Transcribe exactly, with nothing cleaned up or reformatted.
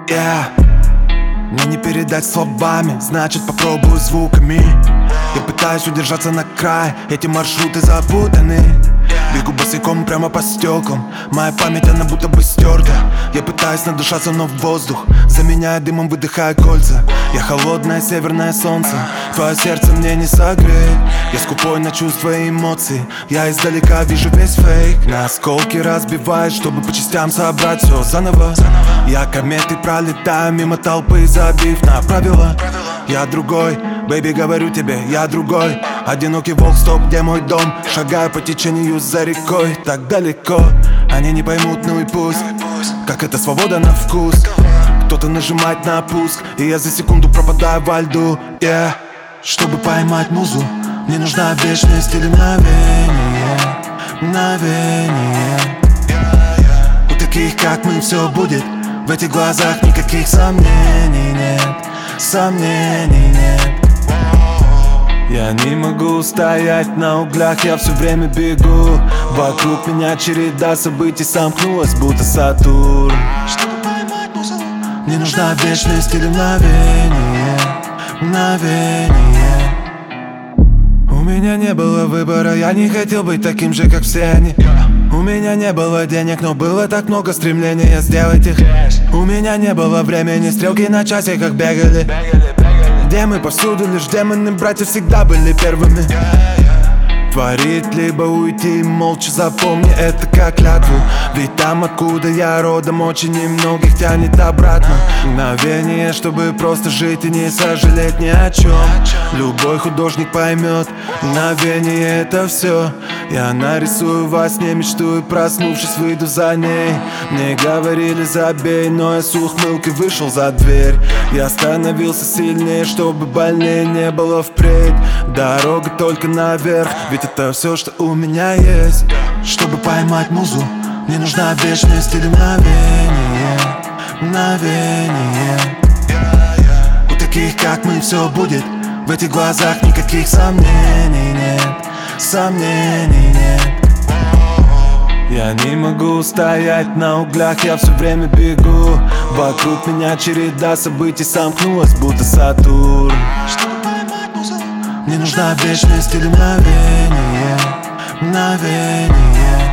Yeah. Мне не передать словами, значит попробую звуками. Я пытаюсь удержаться на крае, эти маршруты запутаны. Бегу босиком прямо по стеклам, моя память она будто бы стерта. Я пытаюсь надышаться, но в воздух заменяя дымом, выдыхая кольца. Я холодное северное солнце, твое сердце мне не согреть. Я скупой на чувства и эмоции, я издалека вижу весь фейк. На осколки разбиваюсь, чтобы по частям собрать все заново. Я кометой пролетаю мимо толпы, забив на правила. Я другой, бэйби, говорю тебе, я другой. Одинокий волк, стоп, где мой дом? Шагаю по течению за рекой, так далеко. Они не поймут, ну и пусть. Как это свобода на вкус. Кто-то нажимает на пуск, и я за секунду пропадаю во льду, yeah. Чтобы поймать музу, мне нужна вечность или мгновение. Мгновение. У таких, как мы, все будет. В этих глазах никаких сомнений нет. Сомнений нет. Я не могу стоять на углях, я все время бегу. Вокруг меня череда событий сомкнулась, будто Сатурн. Чтобы поймать музу, мне нужна вечность или мгновение. Мгновение. У меня не было выбора, я не хотел быть таким же, как все они. У меня не было денег, но было так много стремления сделать их. У меня не было времени, стрелки на часе как бегали. Где мы повсюду, лишь демоны братья всегда были первыми. Творить, либо уйти, молча запомни это как клятву. Ведь там, откуда я родом, очень немногих тянет обратно. Мгновение, чтобы просто жить и не сожалеть ни о чем. Любой художник поймет, мгновение это все. Я нарисую во сне, мечтую, проснувшись, выйду за ней. Мне говорили забей, но я с ухмылкой вышел за дверь. Я становился сильнее, чтобы больнее не было впредь. Дорога только наверх, ведь это все, что у меня есть. Чтобы поймать музу, мне нужна вечность или мгновение. Мгновение. У таких, как мы, все будет. В этих глазах никаких сомнений нет. Сомнений нет. Я не могу стоять на углях, я все время бегу. Вокруг меня череда событий сомкнулась, будто Сатурн. Чтобы поймать музу, мне нужна вечность или мгновение. Мгновение.